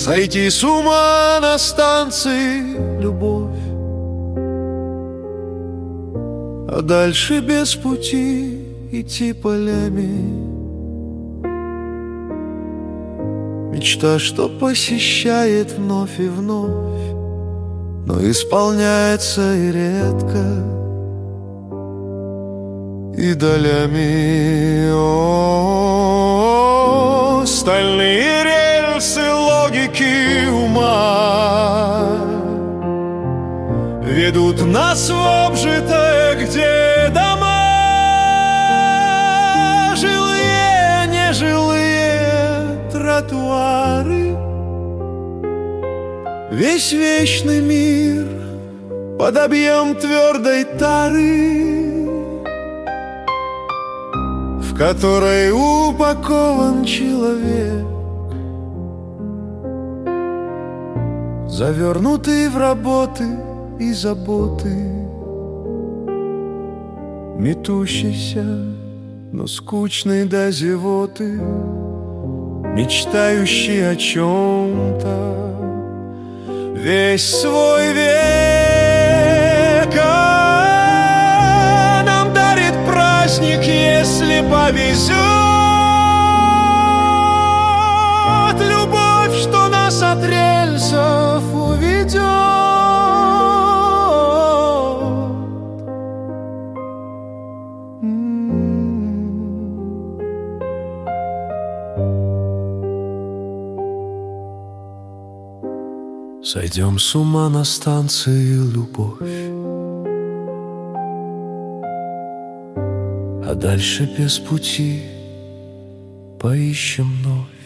Сойти с ума на станции любовь, а дальше без пути идти полями. Мечта, что посещает вновь и вновь, но исполняется и редко, и долями. О, стальные рельсы логики ума ведут нас в обжитое, где дома жилые, нежилые тротуары. Весь вечный мир под объем твердой тары, в которой упакован человек, завернутый в работы и заботы, метущийся, но скучный до зевоты, мечтающий о чем-то весь свой век. А нам дарит праздник, если повезет, любовь, что нас от рельсов уведет. Сойдем с ума на станции любовь, а дальше без пути поищем вновь.